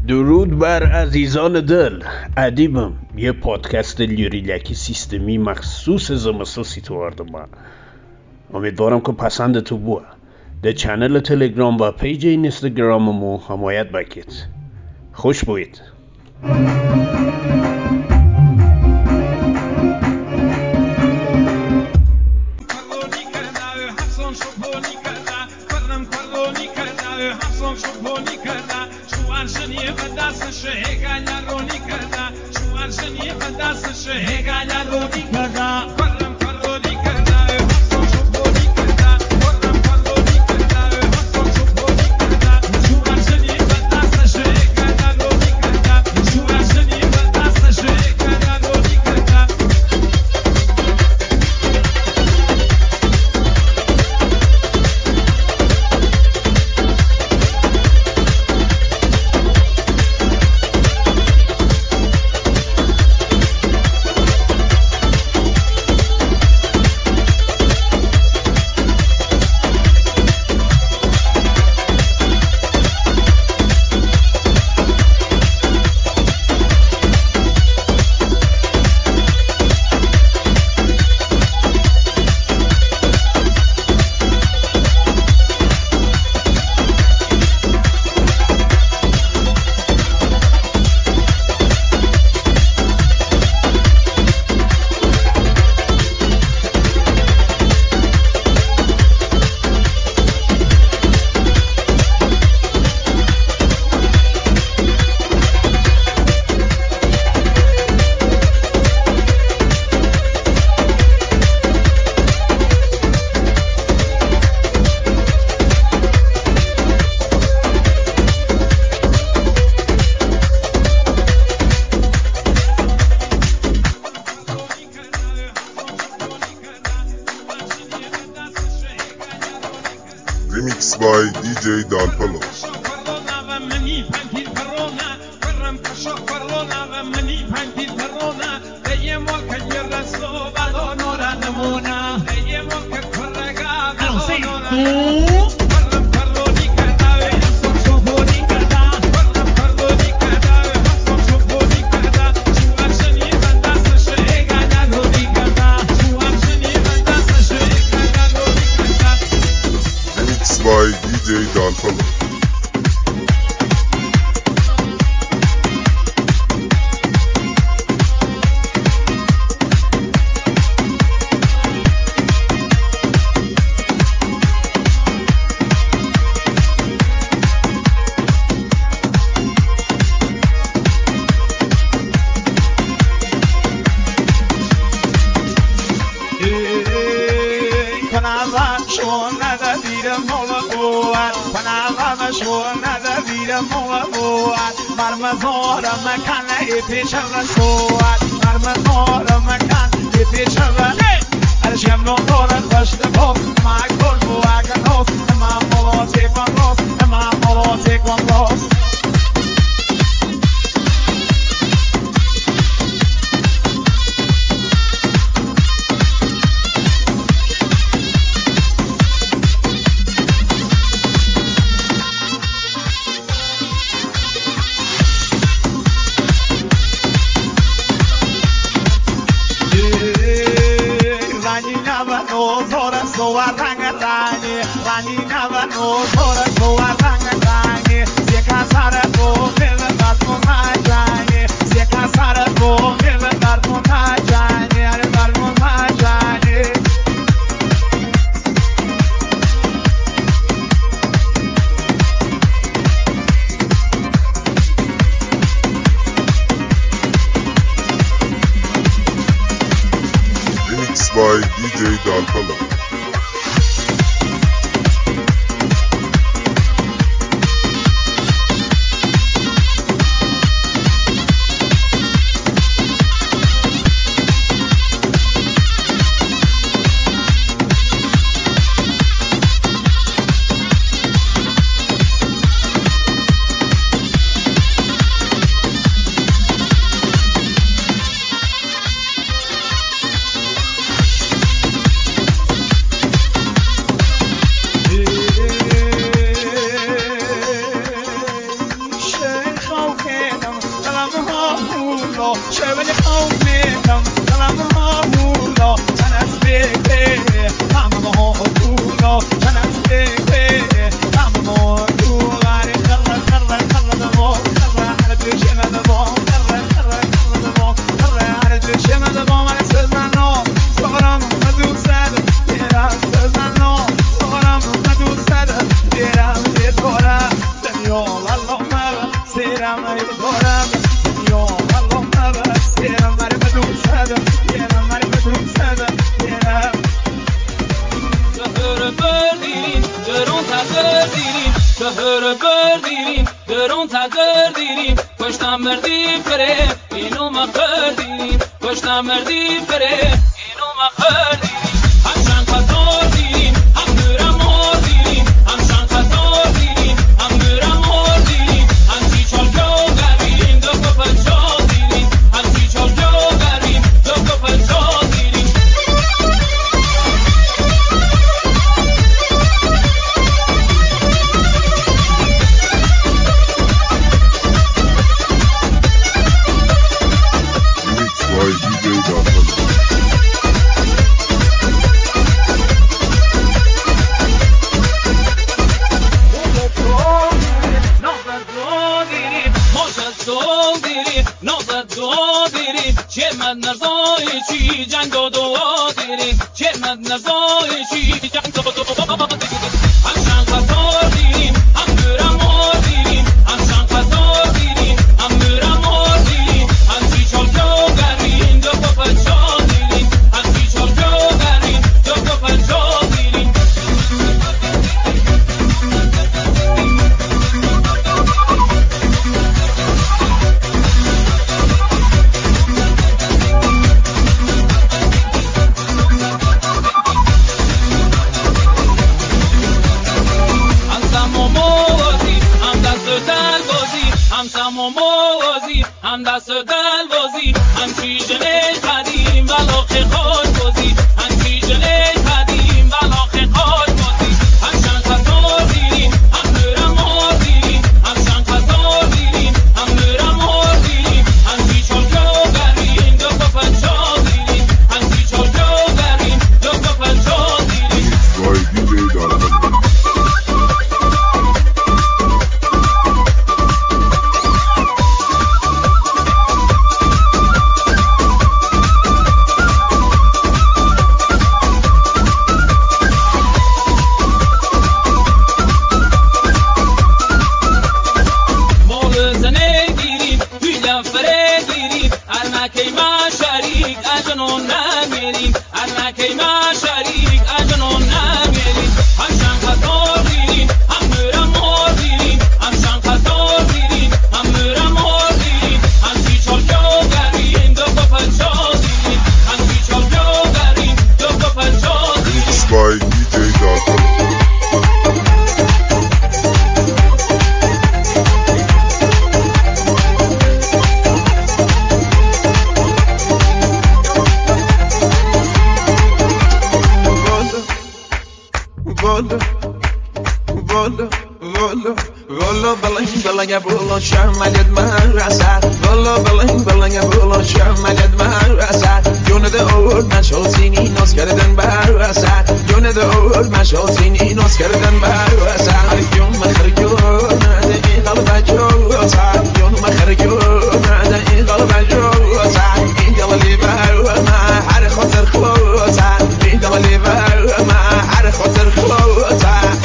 درود بر عزیزان دل. ادیبم، یه پادکست لیریلکی سیستمی مخصوص زمستون سیتوارده ما. امیدوارم که پسند تو بوه. ده چنل تلگرام و پیج اینستاگراممو حمایت بکید. خوش بوید. Remix by DJ Dalpalo. Remix by DJ Dalpalo. Remix by DJ Dalpalo. مولا شبل قومم دلم مولا من از بگه همه مولا من از بگه همه مولا مردی فره اینو ما خردیم کشتم مردی فره اینو ما خردیم همشان خطار دیریم هم دورم مردیم همشان خطار دیریم هم دورم مردیم همچی چال جو گریم دو کپل چال دیریم همچی چال جو گریم دو کپل چال دیریم نزای چی جنگ و دعا دیری چه من نزای چی جنگ و دعا دیری همشان خطار دیریم هم دورم مردیم همشان خطار دیریم هم دورم مردیم همچی چال جو گریم دو کپل چال دیریم همچی چال جو گریم دو کپل چال دیریم هم دست دلوازی هم چیژنه قدیم ولاخ خاک بازی هم چیژنه قدیم ولاخ خاک بازی همشان خطار دیریم هم دورم مردیم همشان خطار دیریم هم دورم مردیم همچی چال جو گریم دو کپل چال دیریم همچی چال جو گریم دو کپل چال دیریم والا بلنگ بولا شمالت مرسد والا بلنگ بولا شمالت مرسد جونده اول مشالسینی ناز کردن برسد جونده اول مشالسینی ناز کردن برسد جون مخرجون این قلب جوسد جون مخرجون این قلب جوسد این دلی بر ما هر خاطر خلوصد این دلی بر ما هر خاطر خلوصد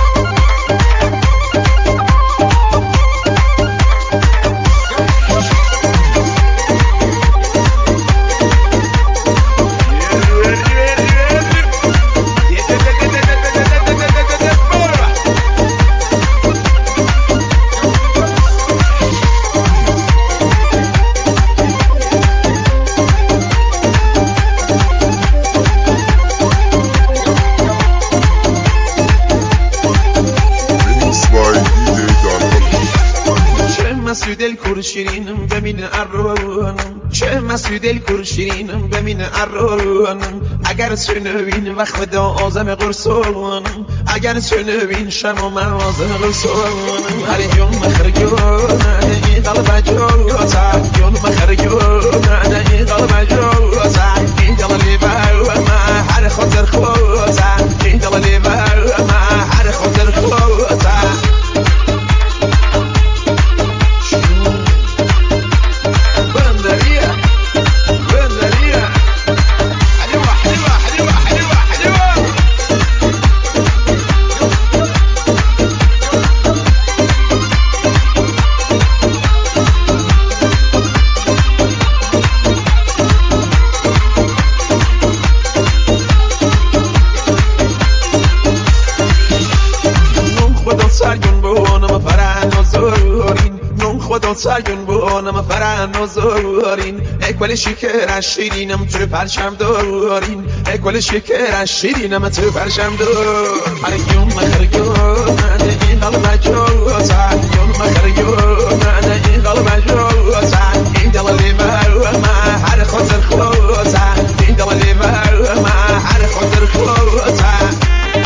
دل کرشینم ببین ارونم چه مسعود دل کرشینم ببین ارونم اگر سنوین وقت دا آزم قرصونم اگر سنوین شما من آزم قرصونم هر جون مخرجون این قلب جوتا جون مخرجون سایون بونم فرن و زورین اکول شکر شیرینم تو پرشم دورین اکول شکر شیرینم تو پرشم دور هرگیوم مخرگیوم من این قلب جوزن یوم مخرگیوم من این قلب جوزن این دلی ما هر خاطر خلوزن این دلی ما هر خاطر خلوزن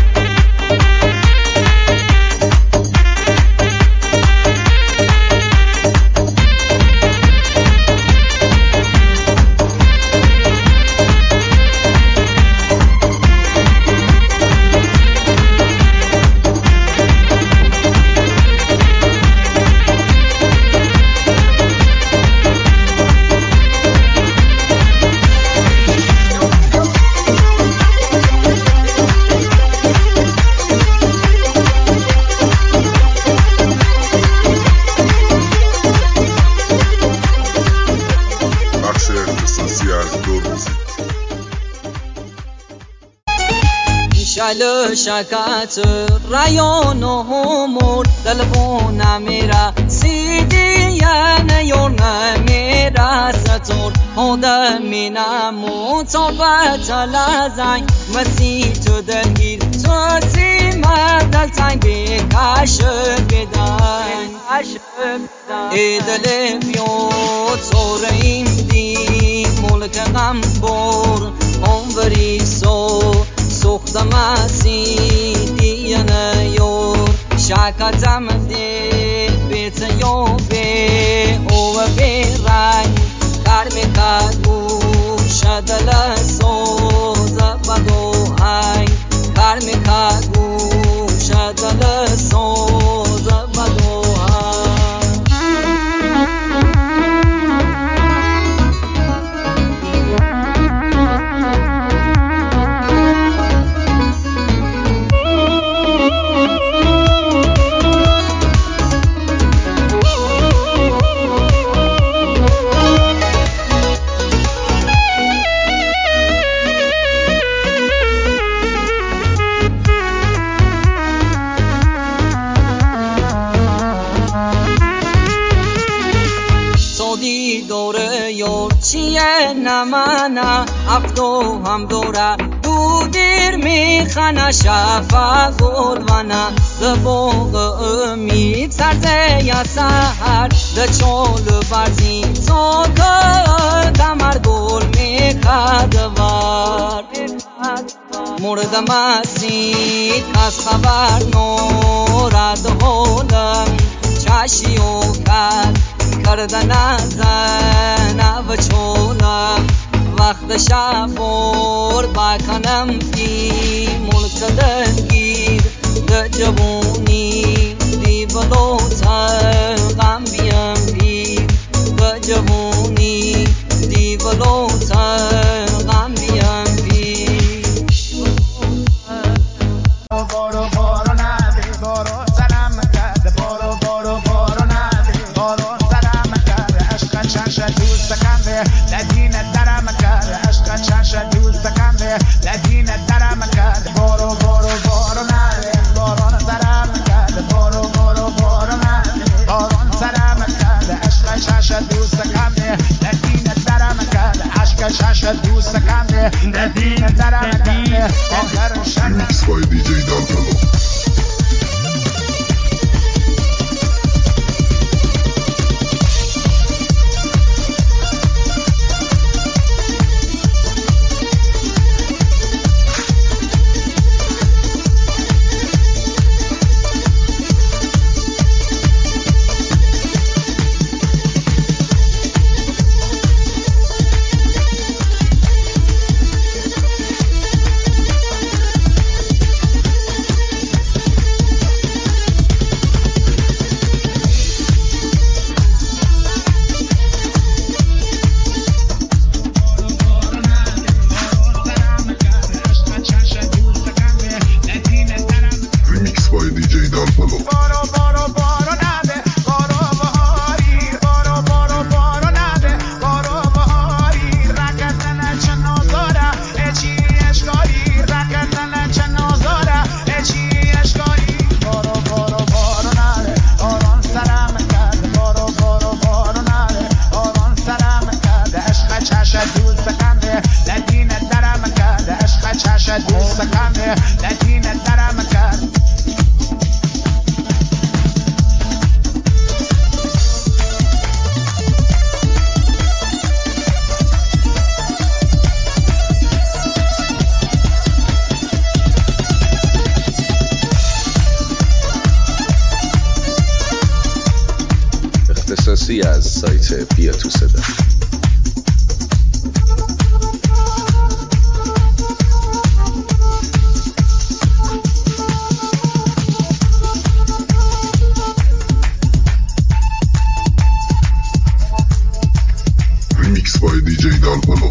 شکات رایون و همور تلفون میرا سیدی نیون میرا ستور هودا مینامو صحبت لازای مسی تو دلگیر تو سیما دلتای بیکاش بدای ایدل بیوت سوریم دی ملک غم بور عمری سوختم سیدیانه یور شکاتم دی بیت یوبه او بیرنگ کرمی کدو شدل سوز بدو هنگ کرمی کدو شدل سوز بدو نمانا افتو هم دورا دو دیر میخانا شفا گلوانا زبوغ امید سرزه یا سهر دچول برزی زوگا دمر گل میکدوار مردم ازید از خبر نورد هولم چشی و کردن ازن و چولم وقت شفور بکنم بی ملک دلگیر جوونی دی بلوتر غم بیم بیر جوونی دی بلوتر غم بیم بیر باران سرم خصوصی از سایت بیا تو صدا. Remix by DJ Dalpalo.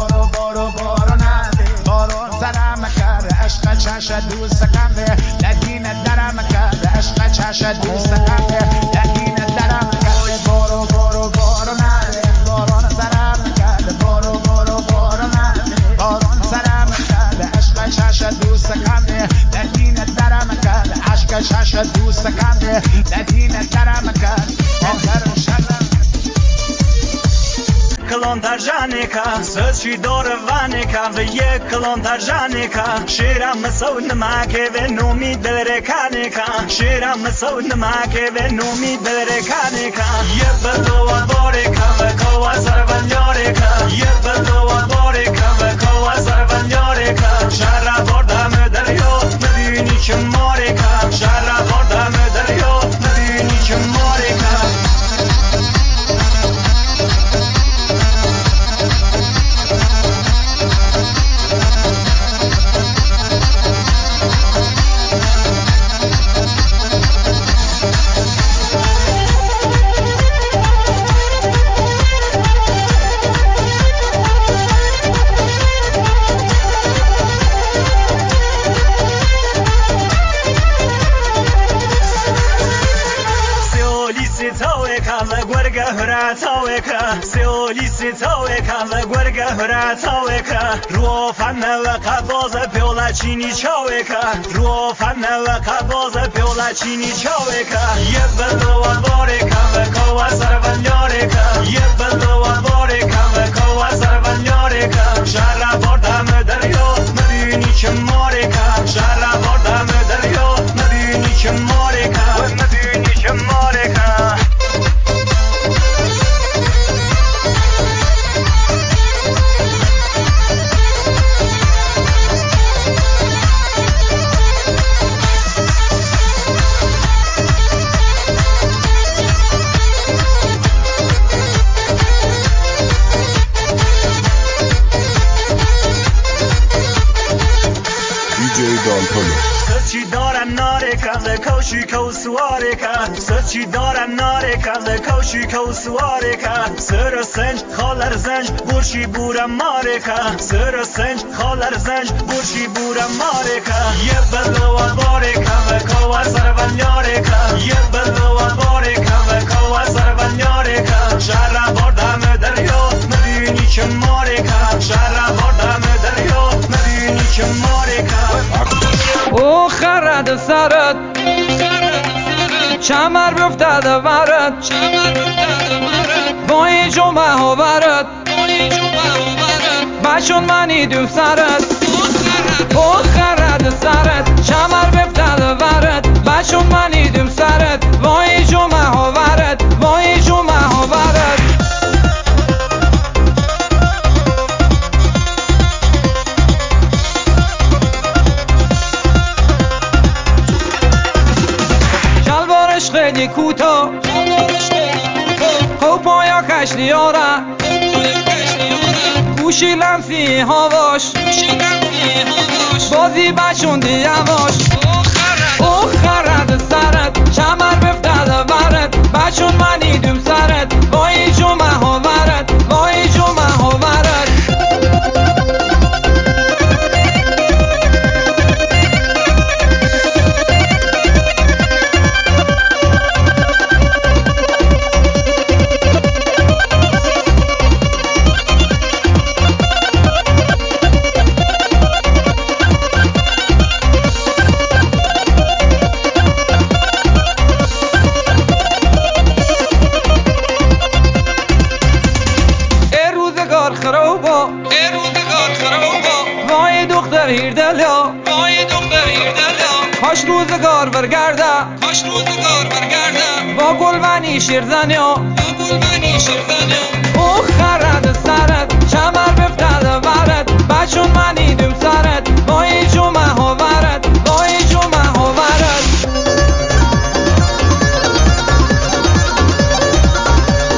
کلانتر جانیکا سچی دور وانیکا و یک کلانتر جانیکا شیرم مسو نماکه و نومی دلره کانیکا شیرم مسو نماکه و نومی دلره کانیکا یه بدو باریکا و کوا سرونیاریکا یه بدو باریکا و کوا سرونیاریکا شهر بردم دریا مدینی که ماریکا شهر بردم دریا مدینی که ماریکا رو فن و قباز پیولا چینی چاوکا رو فن و قباز پیولا چینی چاوکا یه بلو باریکا و کوا سرونیاریکا یه بلو باریکا و کوا سرونیاریکا شهر بردم دریا مدینی که ماریکا شهر بردم دریا مدینی که ماریکا مدینی که ماریکا سچی دارن ناره کل کوشی کو سواره که سچی دارن ناره کل کوشی کو سواره که سر سنج خالر زنج برشی بورم ماره که سر سنج خالر زنج برشی بورم ماره که یه بلو باره که و کوا سرونیاره که یه بلو باره که و کوا سرونیاره که شهر بردم دریا مدینی که ماره که شهر بردم دریا مدینی که ماره که او خرد سرت چمر بفتد ورد با این جمعه ها ورد بچون منی دو سرت او خرد سرت چمر بفتد ورد بچون منی دو سرت با این جمعه ها ورد با این جمعه ها ورد خیلی کوتا خب پایا کشتیاره گوشی لمسی هواش بازی بچوندی یواش او خرد سرت چمر بفتد ورد بچون منی دوم سرت با این جمعه ها ورد با این جمعه ها ورد کاش روزگار برگرده با گلبنی شیرزنیا او خرد سرت چمر بفتد ورد بچون منی دوم سرت با این جمعه ها ورد با این جمعه ها ورد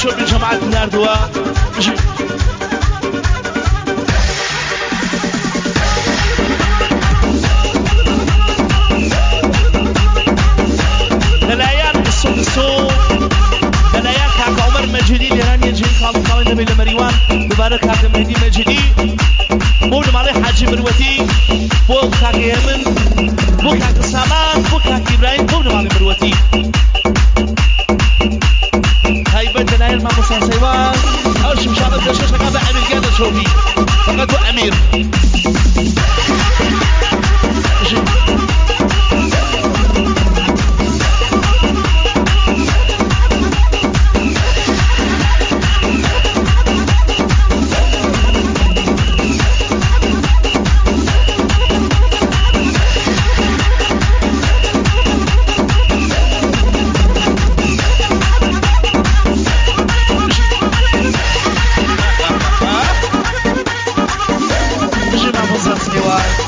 شو بجماعة ناردوا دلایان الصوت دلایان كاك عمر مجدي لراني جين خالد نبي لمريوان مبارك كاك مهدي مجدي بول مالي حاجي مروتي بول كاك يمن بول كاك سامان بول كاك ابراهيم بول مالي مروتي هاي بدنا هاي المامو سانسيوان او شمشانة دشوش لقابة امير قادة شوفي فقط هو امير Vamos a